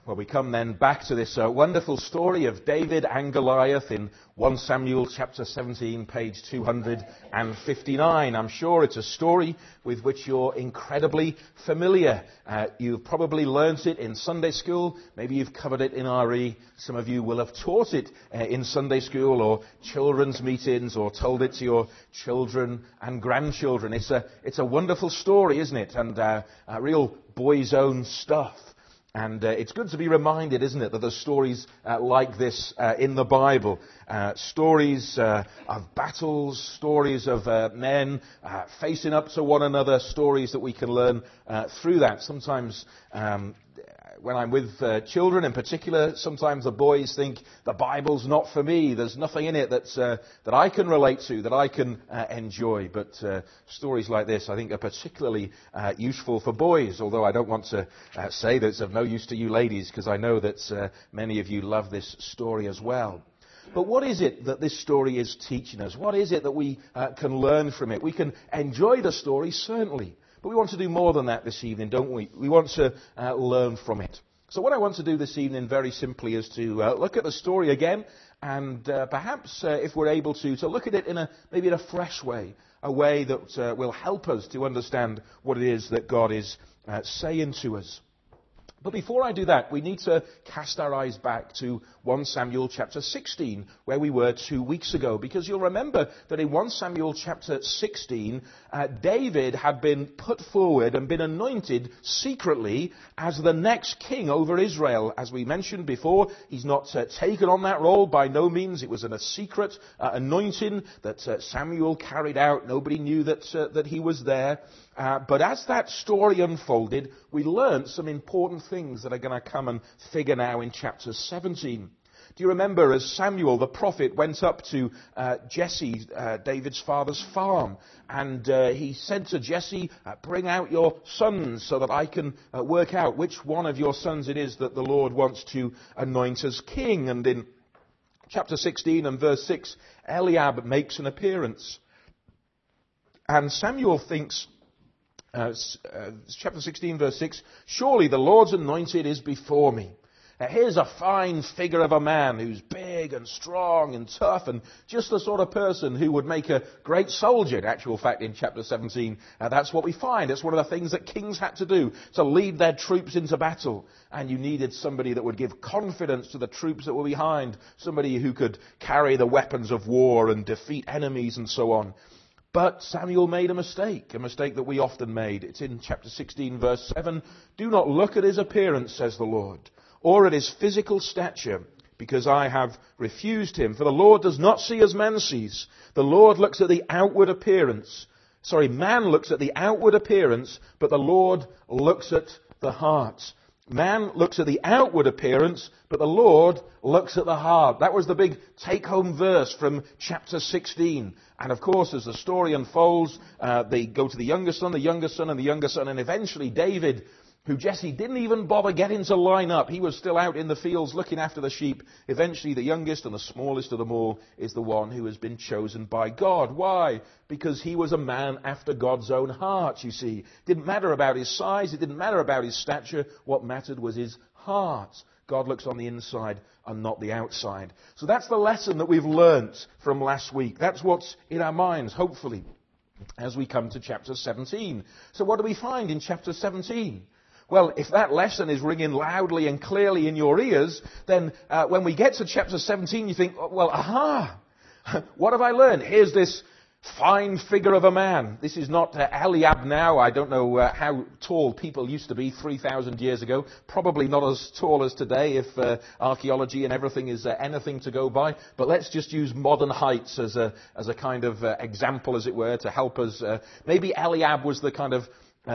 Well, we come then back to this wonderful story of David and Goliath in 1 Samuel chapter 17, page 259. I'm sure it's a story with which you're incredibly familiar. You've probably learnt it in Sunday school. Maybe you've covered it in RE. Some of you will have taught it in Sunday school or children's meetings or told it to your children and grandchildren. It's a wonderful story, isn't it? And real boys' own stuff. And it's good to be reminded, isn't it, that there's stories like this in the Bible. Stories of battles, stories of men facing up to one another, stories that we can learn through that. Sometimes when I'm with children in particular, sometimes the boys think the Bible's not for me. There's nothing in it that I can relate to, that I can enjoy. But stories like this, I think, are particularly useful for boys, although I don't want to say that it's of no use to you ladies, because I know that many of you love this story as well. But what is it that this story is teaching us? What is it that we can learn from it? We can enjoy the story, certainly. But we want to do more than that this evening, don't we? We want to learn from it. So what I want to do this evening, very simply, is to look at the story again, and perhaps, if we're able to look at it in maybe in a fresh way, a way that will help us to understand what it is that God is saying to us. But before I do that, we need to cast our eyes back to 1 Samuel chapter 16, where we were 2 weeks ago. Because you'll remember that in 1 Samuel chapter 16, David had been put forward and been anointed secretly as the next king over Israel. As we mentioned before, he's not taken on that role by no means. It was a secret anointing that Samuel carried out. Nobody knew that he was there. But as that story unfolded, we learned some important things that are going to come and figure now in chapter 17. Do you remember as Samuel, the prophet, went up to Jesse, David's father's farm, and he said to Jesse, bring out your sons so that I can work out which one of your sons it is that the Lord wants to anoint as king. And in chapter 16 and verse 6, Eliab makes an appearance. And Samuel thinks, chapter 16 verse 6, surely the Lord's anointed is before me. Here's a fine figure of a man who's big and strong and tough and just the sort of person who would make a great soldier. In actual fact, in chapter 17, that's what we find. It's one of the things that kings had to do, to lead their troops into battle. And you needed somebody that would give confidence to the troops that were behind, somebody who could carry the weapons of war and defeat enemies and so on. But Samuel made a mistake that we often made. It's in chapter 16, verse 7. Do not look at his appearance, says the Lord, or at his physical stature, because I have refused him. For the Lord does not see as man sees. The Lord looks at the outward appearance. Man looks at the outward appearance, but the Lord looks at the heart. Man looks at the outward appearance, but the Lord looks at the heart. That was the big take-home verse from chapter 16. And of course, as the story unfolds, they go to the younger son, and eventually David, who Jesse didn't even bother getting to line up. He was still out in the fields looking after the sheep. Eventually, the youngest and the smallest of them all is the one who has been chosen by God. Why? Because he was a man after God's own heart, you see. It didn't matter about his size. It didn't matter about his stature. What mattered was his heart. God looks on the inside and not the outside. So that's the lesson that we've learnt from last week. That's what's in our minds, hopefully, as we come to chapter 17. So what do we find in chapter 17? Well, if that lesson is ringing loudly and clearly in your ears, then when we get to chapter 17, you think, well, aha, what have I learned? Here's this fine figure of a man. This is not Eliab now. I don't know how tall people used to be 3,000 years ago. Probably not as tall as today if archaeology and everything is anything to go by. But let's just use modern heights as a kind of example, as it were, to help us. Maybe Eliab was the kind of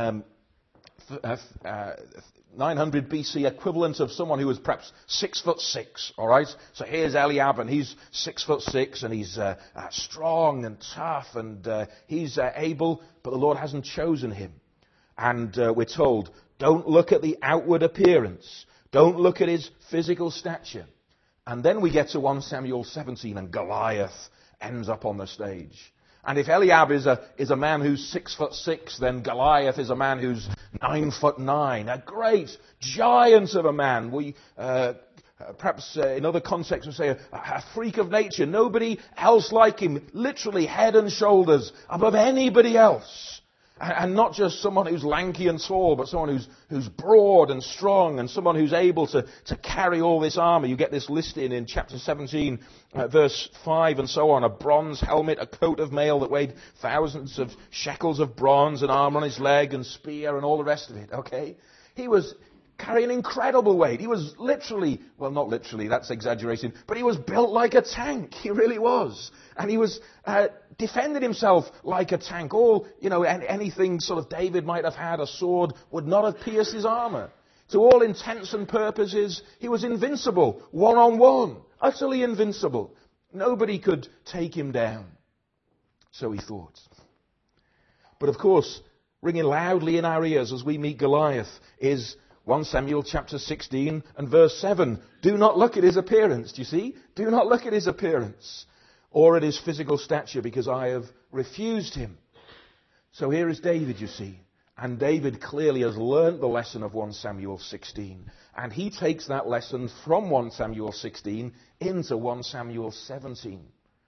900 BC equivalent of someone who was perhaps 6'6", all right? So here's Eliab, and he's 6'6", and he's strong and tough, and he's able, but the Lord hasn't chosen him. And we're told, don't look at the outward appearance. Don't look at his physical stature. And then we get to 1 Samuel 17, and Goliath ends up on the stage. And if Eliab is a man who's 6'6", then Goliath is a man who's 9'9", a great giant of a man. Perhaps in other contexts we say a freak of nature. Nobody else like him, literally head and shoulders above anybody else. And not just someone who's lanky and tall, but someone who's broad and strong, and someone who's able to carry all this armor. You get this listed in chapter 17, verse 5 and so on. A bronze helmet, a coat of mail that weighed thousands of shekels of bronze, and armor on his leg, and spear, and all the rest of it, okay? He was carrying incredible weight. He was literally, well, not literally, that's exaggerating, but he was built like a tank. He really was. And he was defending himself like a tank. Anything sort of David might have had, a sword, would not have pierced his armor. To all intents and purposes, he was invincible, one-on-one, utterly invincible. Nobody could take him down. So he thought. But of course, ringing loudly in our ears as we meet Goliath is 1 Samuel chapter 16 and verse 7. Do not look at his appearance, do you see? Do not look at his appearance or at his physical stature, because I have refused him. So here is David, you see. And David clearly has learnt the lesson of 1 Samuel 16. And he takes that lesson from 1 Samuel 16 into 1 Samuel 17.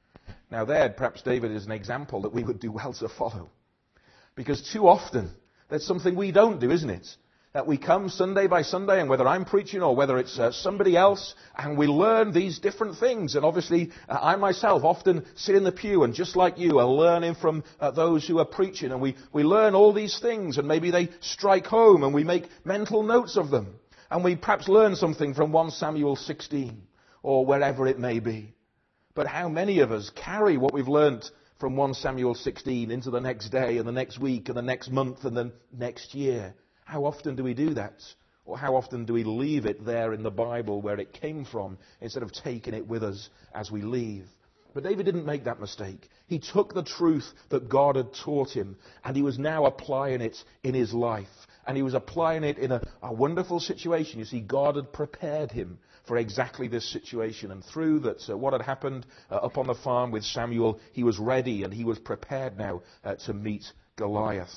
Now there, perhaps David is an example that we would do well to follow. Because too often, that's something we don't do, isn't it? That we come Sunday by Sunday, and whether I'm preaching or whether it's somebody else, and we learn these different things. And obviously, I myself often sit in the pew, and just like you, are learning from those who are preaching. And we learn all these things, and maybe they strike home, and we make mental notes of them. And we perhaps learn something from 1 Samuel 16, or wherever it may be. But how many of us carry what we've learnt from 1 Samuel 16 into the next day, and the next week, and the next month, and the next year? How often do we do that? Or how often do we leave it there in the Bible where it came from, instead of taking it with us as we leave? But David didn't make that mistake. He took the truth that God had taught him, and he was now applying it in his life. And he was applying it in a wonderful situation. You see, God had prepared him for exactly this situation. And through that, what had happened up on the farm with Samuel, he was ready and he was prepared now to meet Goliath.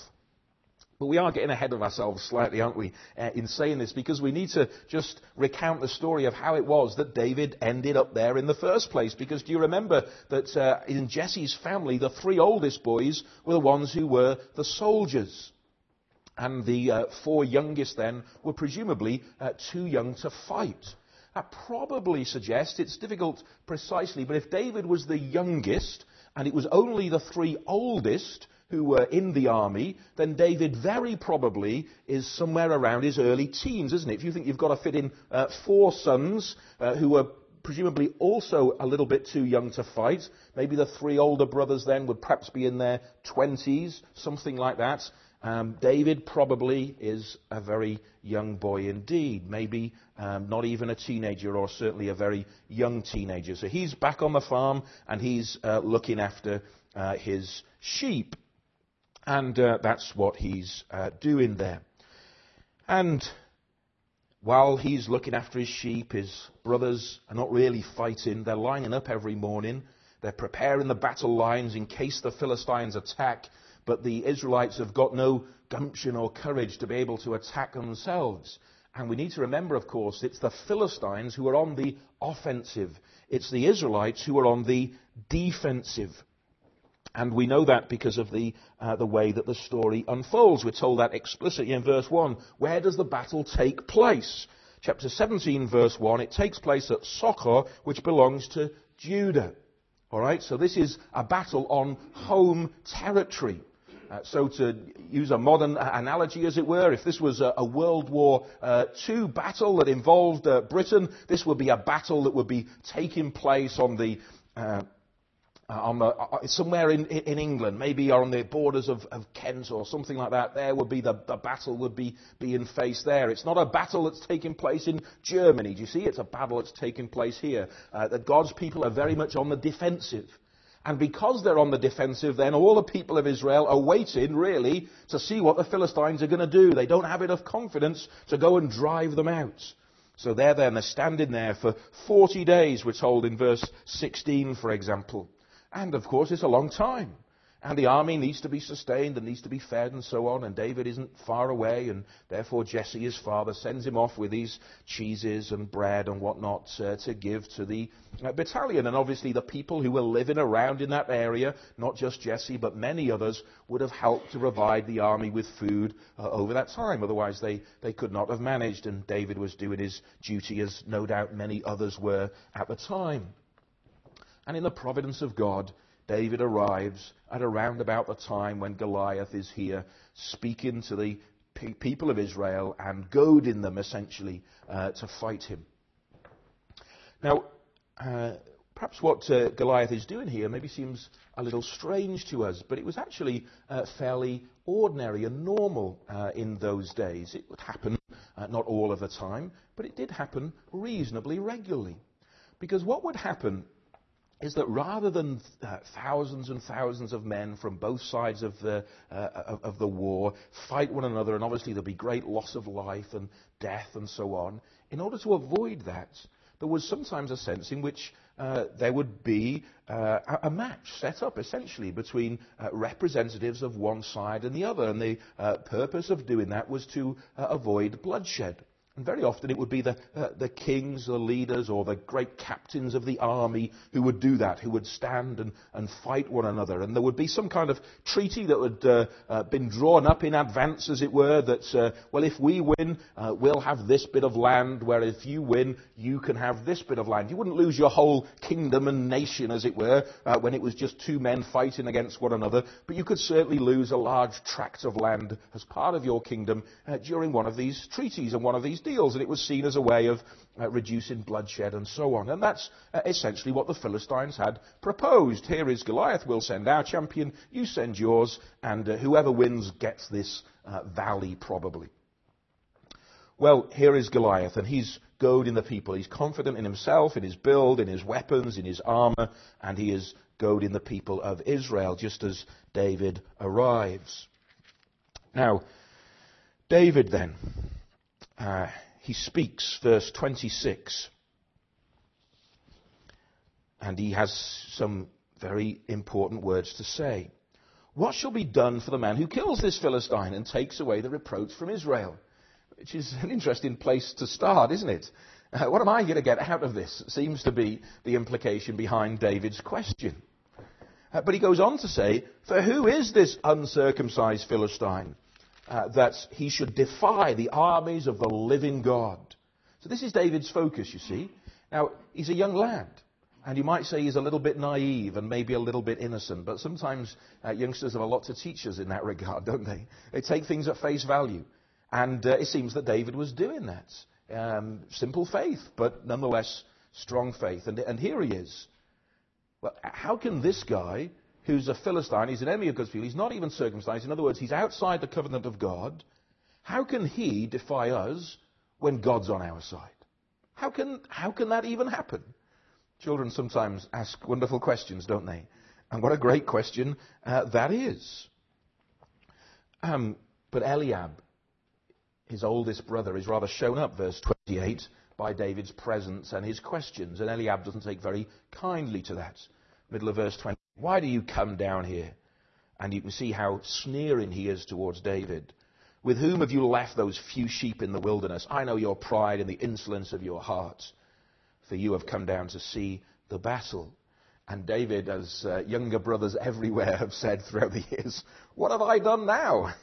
But we are getting ahead of ourselves slightly, aren't we, in saying this, because we need to just recount the story of how it was that David ended up there in the first place. Because do you remember that in Jesse's family, the 3 oldest boys were the ones who were the soldiers. And the 4 youngest then were presumably too young to fight. That probably suggests, it's difficult precisely, but if David was the youngest, and it was only the 3 oldest who were in the army, then David very probably is somewhere around his early teens, isn't it? If you think you've got to fit in 4 sons who were presumably also a little bit too young to fight, maybe the 3 older brothers then would perhaps be in their 20s, something like that. David probably is a very young boy indeed, maybe not even a teenager, or certainly a very young teenager. So he's back on the farm and he's looking after his sheep. And that's what he's doing there. And while he's looking after his sheep, his brothers are not really fighting. They're lining up every morning. They're preparing the battle lines in case the Philistines attack. But the Israelites have got no gumption or courage to be able to attack themselves. And we need to remember, of course, it's the Philistines who are on the offensive. It's the Israelites who are on the defensive. And we know that because of the way that the story unfolds. We're told that explicitly in verse 1. Where does the battle take place? Chapter 17, verse 1, it takes place at Socoh, which belongs to Judah. All right, so this is a battle on home territory. So to use a modern analogy, as it were, if this was a World War II battle that involved Britain, this would be a battle that would be taking place on the somewhere in England, maybe on the borders of Kent or something like that. There would be the battle would be being faced there. It's not a battle that's taking place in Germany. Do you see? It's a battle that's taking place here. That God's people are very much on the defensive. And because they're on the defensive, then all the people of Israel are waiting, really, to see what the Philistines are going to do. They don't have enough confidence to go and drive them out. So they're there and they're standing there for 40 days, we're told in verse 16, for example. And, of course, it's a long time. And the army needs to be sustained and needs to be fed and so on. And David isn't far away, and therefore Jesse, his father, sends him off with these cheeses and bread and whatnot to give to the battalion. And obviously the people who were living around in that area, not just Jesse, but many others, would have helped to provide the army with food over that time. Otherwise they could not have managed. And David was doing his duty, as no doubt many others were at the time. And in the providence of God, David arrives at around about the time when Goliath is here, speaking to the people of Israel and goading them essentially to fight him. Now, perhaps what Goliath is doing here maybe seems a little strange to us, but it was actually fairly ordinary and normal in those days. It would happen not all of the time, but it did happen reasonably regularly. Because what would happen is that rather than thousands and thousands of men from both sides of the war fight one another, and obviously there'll be great loss of life and death and so on, in order to avoid that, there was sometimes a sense in which there would be a match set up essentially between representatives of one side and the other, and the purpose of doing that was to avoid bloodshed. And very often it would be the kings, the leaders, or the great captains of the army who would do that, who would stand and fight one another. And there would be some kind of treaty that would been drawn up in advance, as it were, that, well, if we win, we'll have this bit of land, where if you win, you can have this bit of land. You wouldn't lose your whole kingdom and nation, as it were, when it was just two men fighting against one another, but you could certainly lose a large tract of land as part of your kingdom during one of these treaties and one of these deals, and it was seen as a way of reducing bloodshed and so on. And that's essentially what the Philistines had proposed. Here is Goliath, we'll send our champion, you send yours, and whoever wins gets this valley probably. Well, here is Goliath, and he's goading the people. He's confident in himself, in his build, in his weapons, in his armor, and he is goading the people of Israel just as David arrives. Now, David then, he speaks, verse 26, and he has some very important words to say. What shall be done for the man who kills this Philistine and takes away the reproach from Israel? Which is an interesting place to start, isn't it? What am I going to get out of this? Seems to be the implication behind David's question. But he goes on to say, for who is this uncircumcised Philistine, that he should defy the armies of the living God? So this is David's focus, you see. Now, he's a young lad, and you might say he's a little bit naive and maybe a little bit innocent, but sometimes youngsters have a lot to teach us in that regard, don't they? They take things at face value, and it seems that David was doing that. Simple faith, but nonetheless strong faith, and here he is. Well, how can this guy, who's a Philistine, he's an enemy of God's people, he's not even circumcised, in other words, he's outside the covenant of God, how can he defy us when God's on our side? How can that even happen? Children sometimes ask wonderful questions, don't they? And what a great question that is. But Eliab, his oldest brother, is rather shown up, verse 28, by David's presence and his questions. And Eliab doesn't take very kindly to that. Middle of verse 20. Why do you come down here? And you can see how sneering he is towards David. With whom have you left those few sheep in the wilderness? I know your pride and the insolence of your heart. For you have come down to see the battle. And David, as younger brothers everywhere have said throughout the years, what have I done now?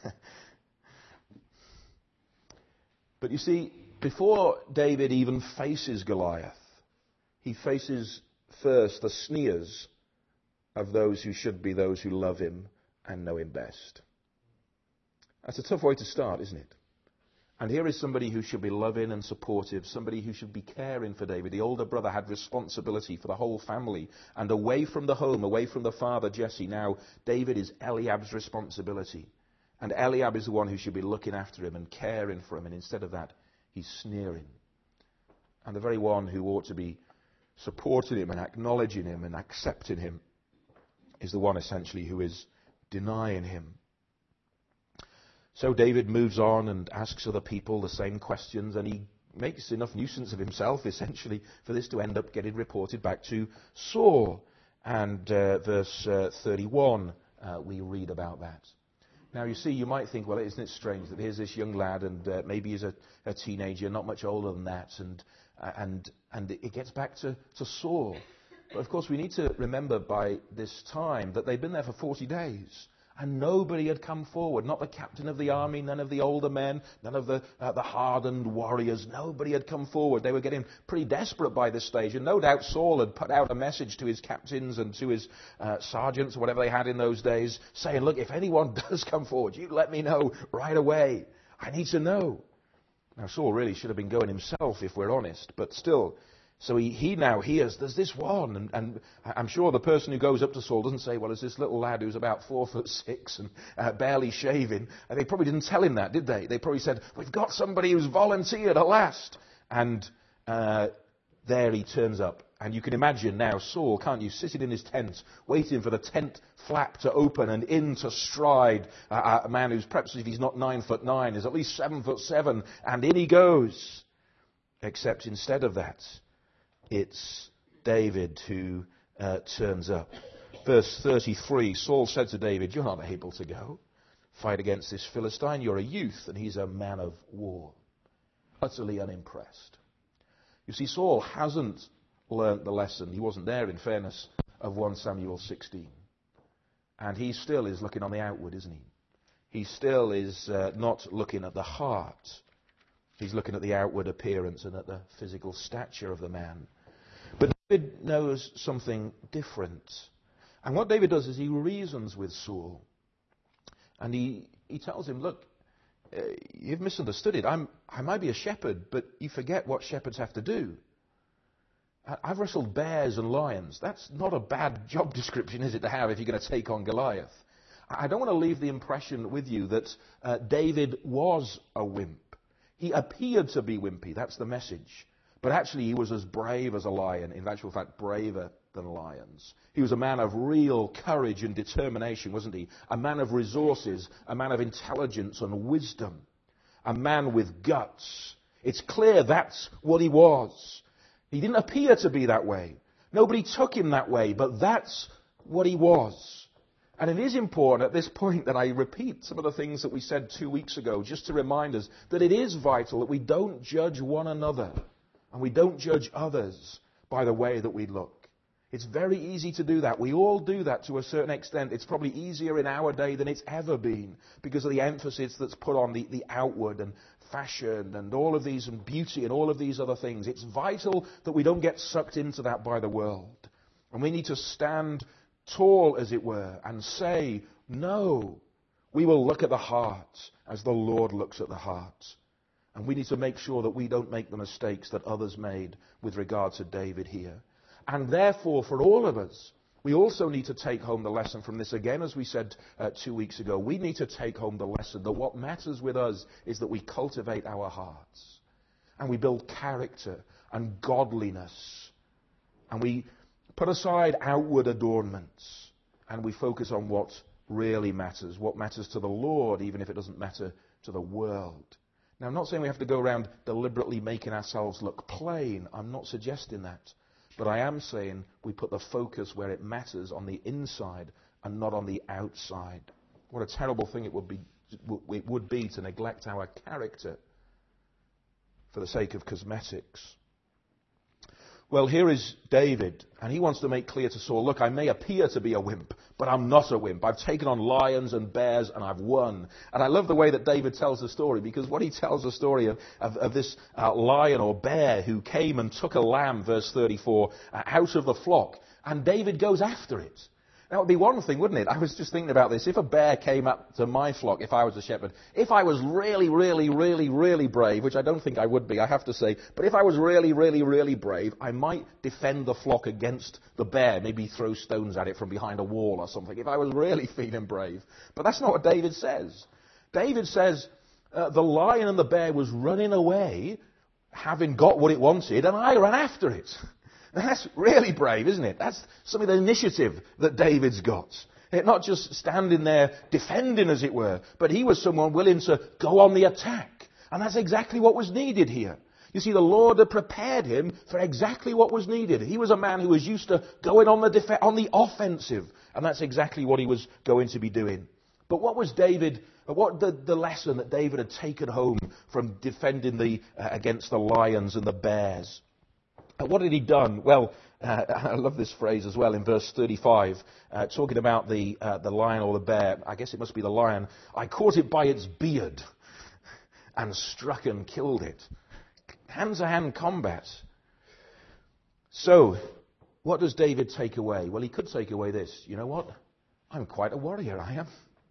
But you see, before David even faces Goliath, he faces first the sneers of those who should be those who love him and know him best. That's a tough way to start, isn't it? And here is somebody who should be loving and supportive, somebody who should be caring for David. The older brother had responsibility for the whole family, and away from the home, away from the father, Jesse, now David is Eliab's responsibility. And Eliab is the one who should be looking after him and caring for him, and instead of that, he's sneering. And the very one who ought to be supporting him and acknowledging him and accepting him is the one essentially who is denying him. So David moves on and asks other people the same questions, and he makes enough nuisance of himself, essentially, for this to end up getting reported back to Saul. And verse 31 we read about that. Now, you see, you might think, well, isn't it strange that here's this young lad, and maybe he's a teenager, not much older than that, and it gets back to Saul. But, of course, we need to remember by this time that they'd been there for 40 days. And nobody had come forward, not the captain of the army, none of the older men, none of the hardened warriors. Nobody had come forward. They were getting pretty desperate by this stage. And no doubt Saul had put out a message to his captains and to his sergeants, or whatever they had in those days, saying, look, if anyone does come forward, you let me know right away. I need to know. Now, Saul really should have been going himself, if we're honest, but still. So he now hears there's this one, and I'm sure the person who goes up to Saul doesn't say, well, there's this little lad who's about 4'6" and barely shaving. And they probably didn't tell him that, did they? They probably said, we've got somebody who's volunteered at last. And there he turns up. And you can imagine now Saul, can't you, sitting in his tent, waiting for the tent flap to open and in to stride a man who's perhaps, if he's not 9'9", is at least 7'7", and in he goes. Except instead of that, it's David who turns up. Verse 33, Saul said to David, you're not able to go fight against this Philistine. You're a youth, and he's a man of war. Utterly unimpressed. You see, Saul hasn't learnt the lesson. He wasn't there, in fairness, of 1 Samuel 16. And he still is looking on the outward, isn't he? He still is not looking at the heart. He's looking at the outward appearance and at the physical stature of the man. But David knows something different. And what David does is he reasons with Saul. And he tells him, look, you've misunderstood it. I might be a shepherd, but you forget what shepherds have to do. I've wrestled bears and lions. That's not a bad job description, is it, to have if you're going to take on Goliath? I don't want to leave the impression with you that David was a wimp. He appeared to be wimpy, that's the message. But actually he was as brave as a lion, in actual fact braver than lions. He was a man of real courage and determination, wasn't he? A man of resources, a man of intelligence and wisdom, a man with guts. It's clear that's what he was. He didn't appear to be that way. Nobody took him that way, but that's what he was. And it is important at this point that I repeat some of the things that we said 2 weeks ago, just to remind us that it is vital that we don't judge one another and we don't judge others by the way that we look. It's very easy to do that. We all do that to a certain extent. It's probably easier in our day than it's ever been because of the emphasis that's put on the outward and fashion and all of these, and beauty and all of these other things. It's vital that we don't get sucked into that by the world. And we need to stand tall, as it were, and say, no, we will look at the heart as the Lord looks at the heart. And we need to make sure that we don't make the mistakes that others made with regard to David here. And therefore, for all of us, we also need to take home the lesson from this again, as we said 2 weeks ago. We need to take home the lesson that what matters with us is that we cultivate our hearts. And we build character and godliness. And we put aside outward adornments. And we focus on what really matters. What matters to the Lord, even if it doesn't matter to the world. Now, I'm not saying we have to go around deliberately making ourselves look plain. I'm not suggesting that. But I am saying we put the focus where it matters, on the inside and not on the outside. What a terrible thing it would be to neglect our character for the sake of cosmetics. Well, here is David, and he wants to make clear to Saul, look, I may appear to be a wimp, but I'm not a wimp. I've taken on lions and bears, and I've won. And I love the way that David tells the story, because what he tells the story of this lion or bear who came and took a lamb, verse 34, out of the flock, and David goes after it. That would be one thing, wouldn't it? I was just thinking about this. If a bear came up to my flock, if I was a shepherd, if I was really, really, really, really brave, which I don't think I would be, I have to say, but if I was really, really, really brave, I might defend the flock against the bear, maybe throw stones at it from behind a wall or something, if I was really feeling brave. But that's not what David says. David says the lion and the bear was running away, having got what it wanted, and I ran after it. Now, that's really brave, isn't it? That's some of the initiative that David's got. Not just standing there defending, as it were, but he was someone willing to go on the attack. And that's exactly what was needed here. You see, the Lord had prepared him for exactly what was needed. He was a man who was used to going on the offensive, and that's exactly what he was going to be doing. But what was the lesson that David had taken home from defending against the lions and the bears? What had he done? Well, I love this phrase as well in verse 35, talking about the lion or the bear. I guess it must be the lion. I caught it by its beard and struck and killed it. Hand-to-hand combat. So, what does David take away? Well, he could take away this. You know what? I'm quite a warrior, I am.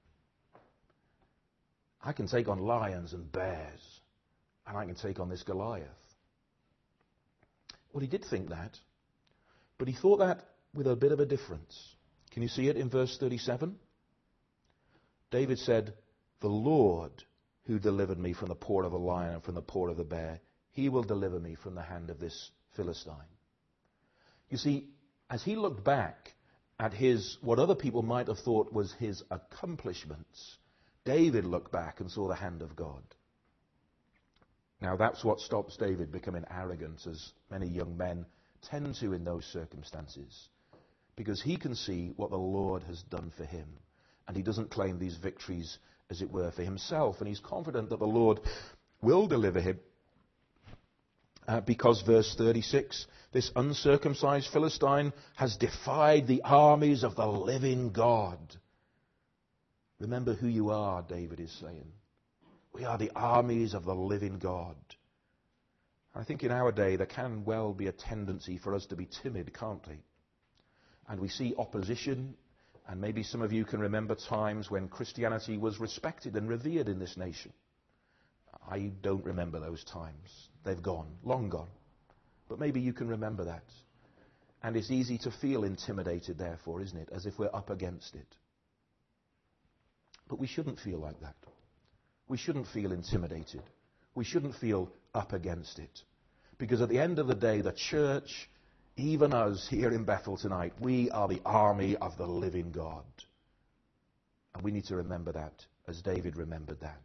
I can take on lions and bears, and I can take on this Goliath. Well, he did think that, but he thought that with a bit of a difference. Can you see it in verse 37? David said, the Lord who delivered me from the paw of the lion and from the paw of the bear, he will deliver me from the hand of this Philistine. You see, as he looked back at what other people might have thought was his accomplishments, David looked back and saw the hand of God. Now that's what stops David becoming arrogant, as many young men tend to in those circumstances, because he can see what the Lord has done for him, and he doesn't claim these victories, as it were, for himself, and he's confident that the Lord will deliver him. Because verse 36, this uncircumcised Philistine has defied the armies of the living God. Remember who you are, David is saying. We are the armies of the living God. I think in our day there can well be a tendency for us to be timid, can't we? And we see opposition, and maybe some of you can remember times when Christianity was respected and revered in this nation. I don't remember those times. They've gone, long gone. But maybe you can remember that. And it's easy to feel intimidated, therefore, isn't it? As if we're up against it. But we shouldn't feel like that. We shouldn't feel intimidated. We shouldn't feel up against it. Because at the end of the day, the church, even us here in Bethel tonight, we are the army of the living God. And we need to remember that, as David remembered that.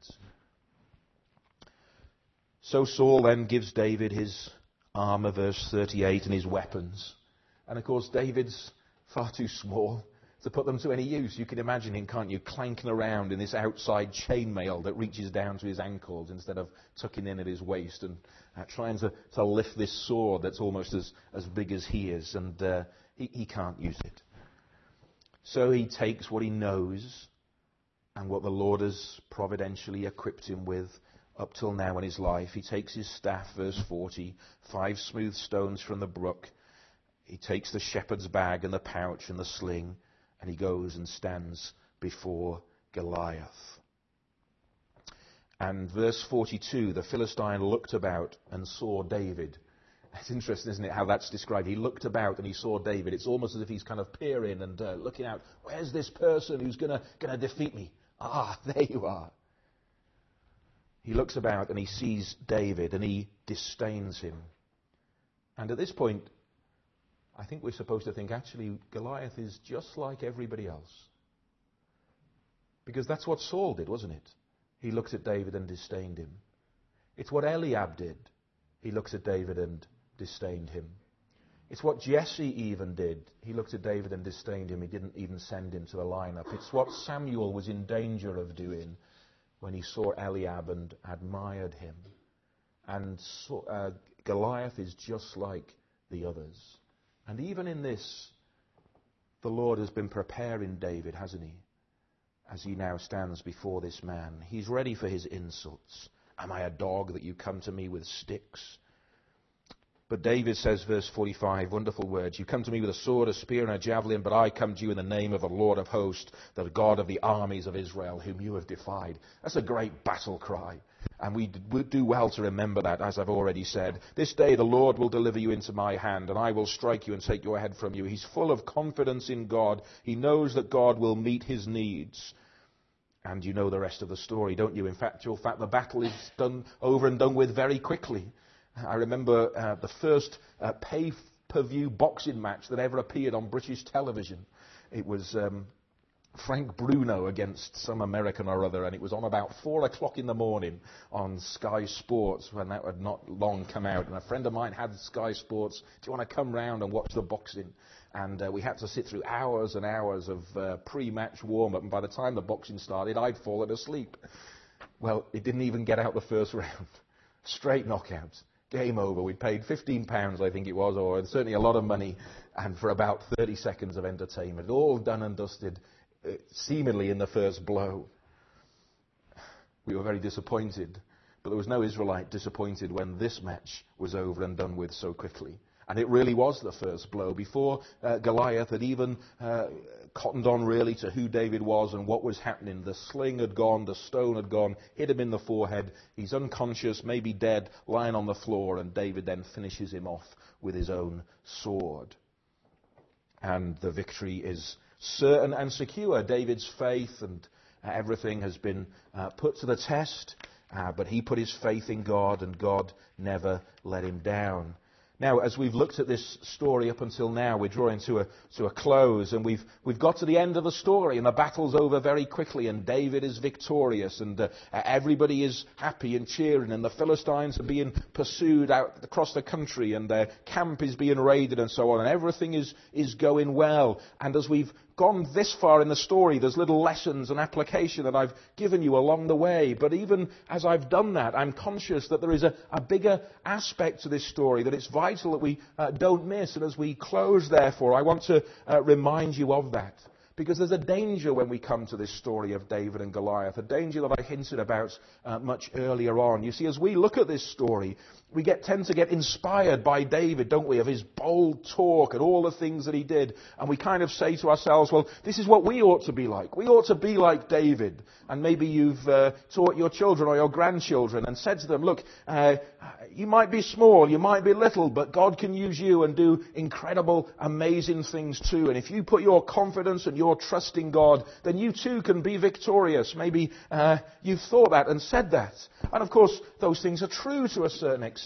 So Saul then gives David his armor, verse 38, and his weapons. And of course, David's far too small to put them to any use. You can imagine him, can't you, clanking around in this outside chainmail that reaches down to his ankles instead of tucking in at his waist, and trying to lift this sword that's almost as big as he is, and he can't use it. So he takes what he knows and what the Lord has providentially equipped him with up till now in his life. He takes his staff, verse 40, 5 smooth stones from the brook. He takes the shepherd's bag and the pouch and the sling, and he goes and stands before Goliath. And verse 42, the Philistine looked about and saw David. It's interesting, isn't it, how that's described. He looked about and he saw David. It's almost as if he's kind of peering and looking out. Where's this person who's going to defeat me? Ah, there you are. He looks about and he sees David and he disdains him. And at this point, I think we're supposed to think, actually, Goliath is just like everybody else. Because that's what Saul did, wasn't it? He looked at David and disdained him. It's what Eliab did. He looked at David and disdained him. It's what Jesse even did. He looked at David and disdained him. He didn't even send him to the lineup. It's what Samuel was in danger of doing when he saw Eliab and admired him. And Goliath is just like the others. And even in this, the Lord has been preparing David, hasn't he? As he now stands before this man. He's ready for his insults. Am I a dog that you come to me with sticks? But David says, verse 45, wonderful words, you come to me with a sword, a spear, and a javelin, but I come to you in the name of the Lord of hosts, the God of the armies of Israel, whom you have defied. That's a great battle cry. And we do well to remember that, as I've already said. This day the Lord will deliver you into my hand, and I will strike you and take your head from you. He's full of confidence in God. He knows that God will meet his needs. And you know the rest of the story, don't you? In fact, the battle is done over and done with very quickly. I remember the first pay-per-view boxing match that ever appeared on British television. It was Frank Bruno against some American or other, and it was on about 4 o'clock in the morning on Sky Sports when that had not long come out. And a friend of mine had Sky Sports. Do you want to come round and watch the boxing? And we had to sit through hours and hours of pre-match warm-up, and by the time the boxing started, I'd fallen asleep. Well, it didn't even get out the first round. Straight knockouts. Game over. We paid £15, I think it was, or certainly a lot of money, and for about 30 seconds of entertainment. All done and dusted, seemingly in the first blow. We were very disappointed, but there was no Israelite disappointed when this match was over and done with so quickly. And it really was the first blow. Before Goliath had even cottoned on really to who David was and what was happening, the sling had gone, the stone had gone, hit him in the forehead. He's unconscious, maybe dead, lying on the floor, and David then finishes him off with his own sword. And the victory is certain and secure. David's faith and everything has been put to the test, but he put his faith in God, and God never let him down. Now, as we've looked at this story up until now, we're drawing to a close, and we've got to the end of the story, and the battle's over very quickly, and David is victorious, and everybody is happy and cheering, and the Philistines are being pursued out across the country, and their camp is being raided, and so on, and everything is going well. And as we've gone this far in the story, there's little lessons and application that I've given you along the way. But even as I've done that, I'm conscious that there is a bigger aspect to this story, that it's vital that we don't miss. And as we close, therefore, I want to remind you of that. Because there's a danger when we come to this story of David and Goliath, a danger that I hinted about much earlier on. You see, as we look at this story, we tend to get inspired by David, don't we, of his bold talk and all the things that he did. And we kind of say to ourselves, well, this is what we ought to be like. We ought to be like David. And maybe you've taught your children or your grandchildren and said to them, look, you might be small, you might be little, but God can use you and do incredible, amazing things too. And if you put your confidence and your trust in God, then you too can be victorious. Maybe you've thought that and said that. And of course, those things are true to a certain extent.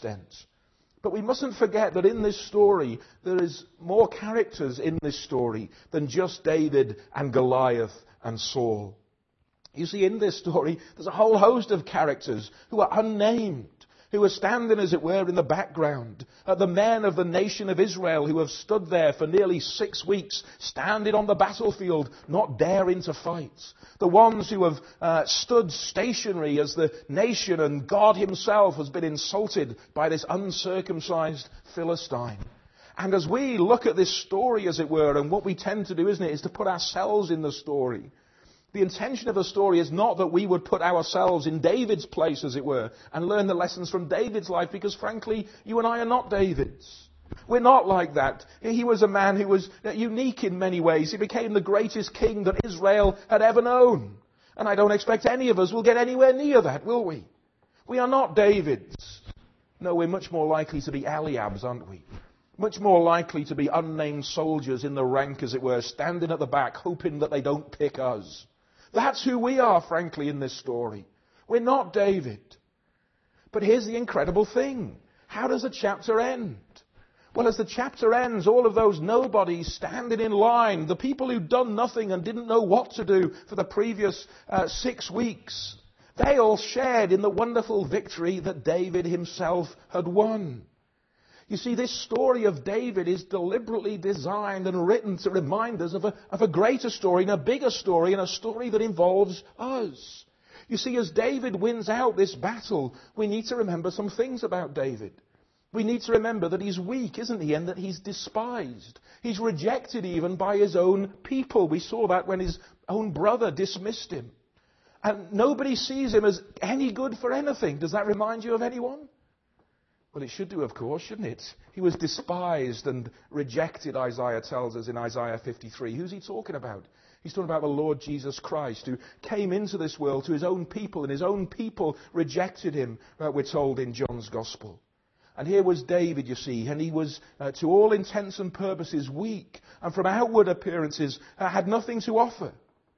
But we mustn't forget that in this story, there is more characters in this story than just David and Goliath and Saul. You see, in this story, there's a whole host of characters who are unnamed, who are standing, as it were, in the background. The men of the nation of Israel who have stood there for nearly 6 weeks, standing on the battlefield, not daring to fight. The ones who have stood stationary as the nation and God himself has been insulted by this uncircumcised Philistine. And as we look at this story, as it were, and what we tend to do, isn't it, is to put ourselves in the story. The intention of the story is not that we would put ourselves in David's place, as it were, and learn the lessons from David's life, because frankly, you and I are not David's. We're not like that. He was a man who was unique in many ways. He became the greatest king that Israel had ever known. And I don't expect any of us will get anywhere near that, will we? We are not Davids. No, we're much more likely to be Eliabs, aren't we? Much more likely to be unnamed soldiers in the rank, as it were, standing at the back, hoping that they don't pick us. That's who we are, frankly, in this story. We're not David. But here's the incredible thing. How does the chapter end? Well, as the chapter ends, all of those nobodies standing in line, the people who'd done nothing and didn't know what to do for the previous 6 weeks, they all shared in the wonderful victory that David himself had won. You see, this story of David is deliberately designed and written to remind us of a greater story and a bigger story, and a story that involves us. You see, as David wins out this battle, we need to remember some things about David. We need to remember that he's weak, isn't he? And that he's despised. He's rejected even by his own people. We saw that when his own brother dismissed him. And nobody sees him as any good for anything. Does that remind you of anyone? Well, it should do, of course, shouldn't it? He was despised and rejected, Isaiah tells us in Isaiah 53. Who's he talking about? He's talking about the Lord Jesus Christ, who came into this world to his own people, and his own people rejected him, we're told in John's Gospel. And here was David, you see, and he was, to all intents and purposes, weak, and from outward appearances, had nothing to offer.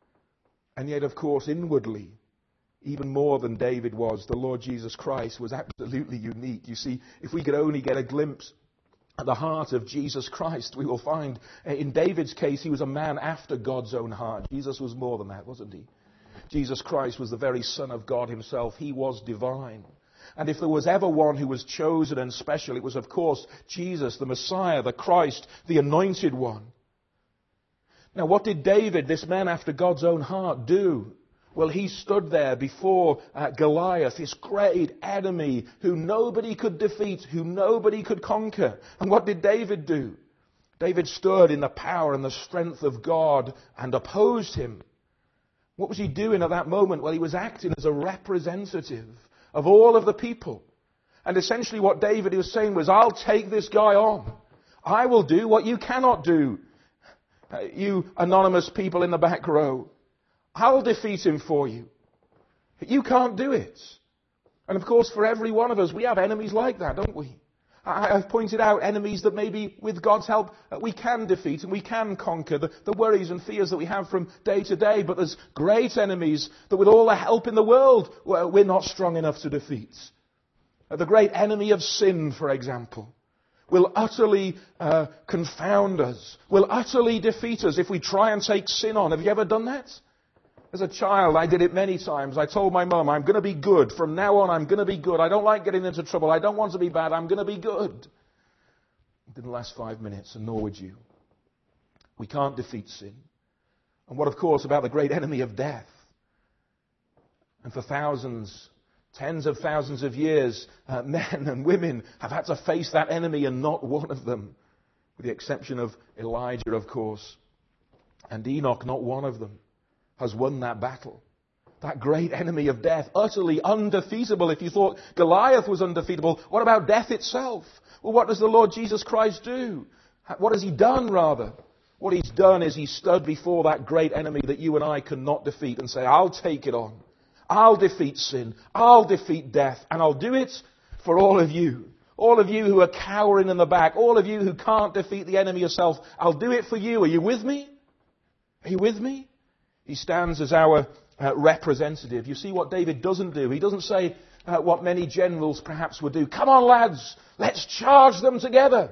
And yet, of course, inwardly, even more than David was, the Lord Jesus Christ was absolutely unique. You see, if we could only get a glimpse at the heart of Jesus Christ. We will find in David's case, he was a man after God's own heart. Jesus was more than that, wasn't he? Jesus Christ was the very Son of God himself. He was divine. And if there was ever one who was chosen and special, it was, of course, Jesus, the Messiah, the Christ, the Anointed One. Now, what did David, this man after God's own heart, do? Well, he stood there before Goliath, this great enemy who nobody could defeat, who nobody could conquer. And what did David do? David stood in the power and the strength of God and opposed him. What was he doing at that moment? Well, he was acting as a representative of all of the people. And essentially what David was saying was, I'll take this guy on. I will do what you cannot do. You anonymous people in the back row. I'll defeat him for you. But you can't do it. And of course, for every one of us, we have enemies like that, don't we? I've pointed out enemies that maybe with God's help we can defeat and we can conquer, the worries and fears that we have from day to day. But there's great enemies that with all the help in the world, we're not strong enough to defeat. The great enemy of sin, for example, will utterly confound us, will utterly defeat us if we try and take sin on. Have you ever done that? As a child, I did it many times. I told my mum, I'm going to be good. From now on, I'm going to be good. I don't like getting into trouble. I don't want to be bad. I'm going to be good. It didn't last 5 minutes, and nor would you. We can't defeat sin. And what, of course, about the great enemy of death? And for thousands, tens of thousands of years, men and women have had to face that enemy, and not one of them, with the exception of Elijah, of course, and Enoch, not one of them has won that battle. That great enemy of death, utterly undefeatable. If you thought Goliath was undefeatable, what about death itself? Well, what does the Lord Jesus Christ do? What has he done, rather? What he's done is he stood before that great enemy that you and I cannot defeat and say, I'll take it on. I'll defeat sin. I'll defeat death. And I'll do it for all of you. All of you who are cowering in the back. All of you who can't defeat the enemy yourself. I'll do it for you. Are you with me? Are you with me? He stands as our representative. You see what David doesn't do. He doesn't say what many generals perhaps would do. Come on, lads, let's charge them together.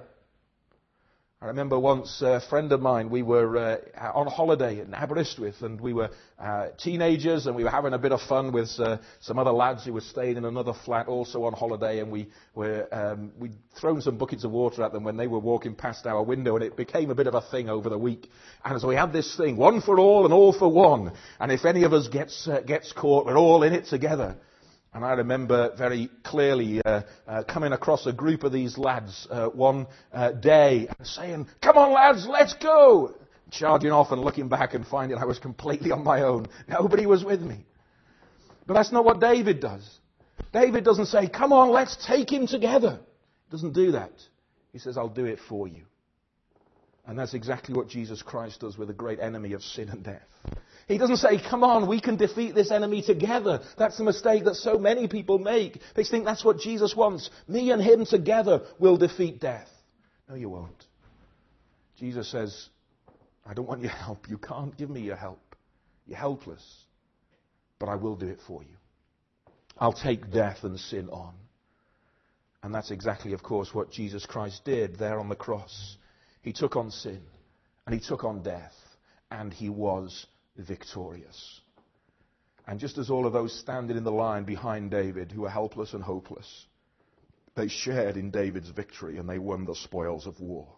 I remember once a friend of mine, we were on holiday in Aberystwyth, and we were teenagers, and we were having a bit of fun with some other lads who were staying in another flat also on holiday, and we'd thrown some buckets of water at them when they were walking past our window, and it became a bit of a thing over the week. And so we had this thing, one for all and all for one, and if any of us gets caught, we're all in it together. And I remember very clearly coming across a group of these lads one day and saying, come on lads, let's go! Charging off and looking back and finding I was completely on my own. Nobody was with me. But that's not what David does. David doesn't say, come on, let's take him together. He doesn't do that. He says, I'll do it for you. And that's exactly what Jesus Christ does with the great enemy of sin and death. He doesn't say, come on, we can defeat this enemy together. That's the mistake that so many people make. They think that's what Jesus wants. Me and him together will defeat death. No, you won't. Jesus says, I don't want your help. You can't give me your help. You're helpless. But I will do it for you. I'll take death and sin on. And that's exactly, of course, what Jesus Christ did there on the cross. He took on sin, and he took on death, and he was victorious. And just as all of those standing in the line behind David, who were helpless and hopeless, they shared in David's victory, and they won the spoils of war.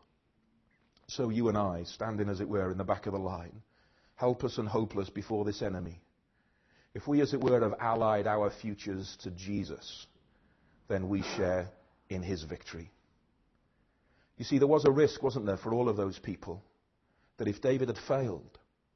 So you and I, standing as it were in the back of the line, helpless and hopeless before this enemy, if we as it were have allied our futures to Jesus, then we share in his victory. You see, there was a risk, wasn't there, for all of those people, that if David had failed,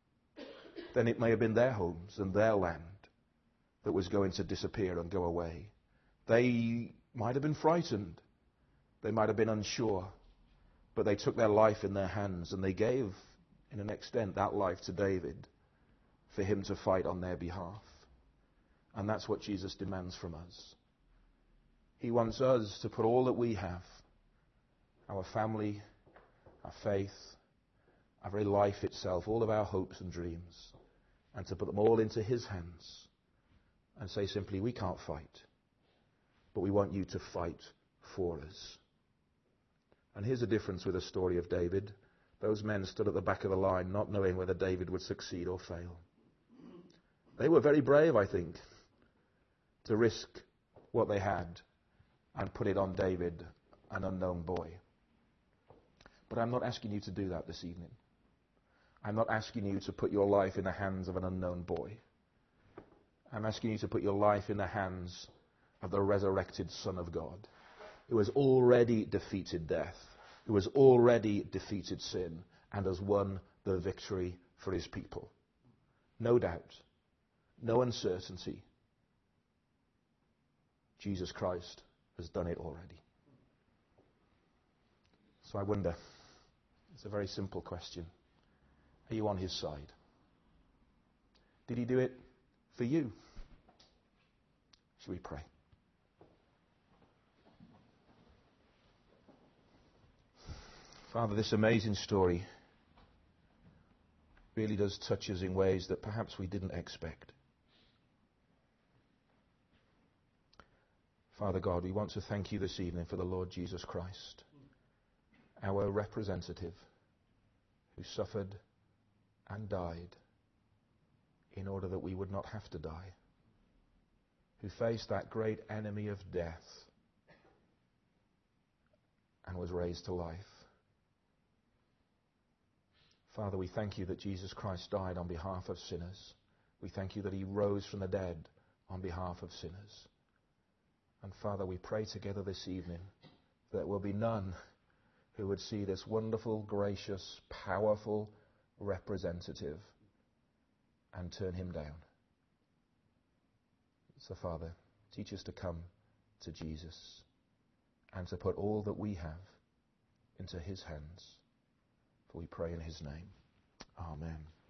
then it may have been their homes and their land that was going to disappear and go away. They might have been frightened. They might have been unsure. But they took their life in their hands, and they gave, in an extent, that life to David for him to fight on their behalf. And that's what Jesus demands from us. He wants us to put all that we have, our family, our faith, our very life itself, all of our hopes and dreams, and to put them all into his hands and say simply, we can't fight, but we want you to fight for us. And here's the difference with the story of David. Those men stood at the back of the line not knowing whether David would succeed or fail. They were very brave, I think, to risk what they had and put it on David, an unknown boy. But I'm not asking you to do that this evening. I'm not asking you to put your life in the hands of an unknown boy. I'm asking you to put your life in the hands of the resurrected Son of God, who has already defeated death, who has already defeated sin, and has won the victory for his people. No doubt, no uncertainty. Jesus Christ has done it already. So I wonder, it's a very simple question. Are you on his side? Did he do it for you? Shall we pray? Father, this amazing story really does touch us in ways that perhaps we didn't expect. Father God, we want to thank you this evening for the Lord Jesus Christ, our representative, who suffered and died in order that we would not have to die, who faced that great enemy of death and was raised to life. Father, we thank you that Jesus Christ died on behalf of sinners. We thank you that he rose from the dead on behalf of sinners. And Father, we pray together this evening that there will be none who would see this wonderful, gracious, powerful representative and turn him down. So Father, teach us to come to Jesus and to put all that we have into his hands. For we pray in his name. Amen.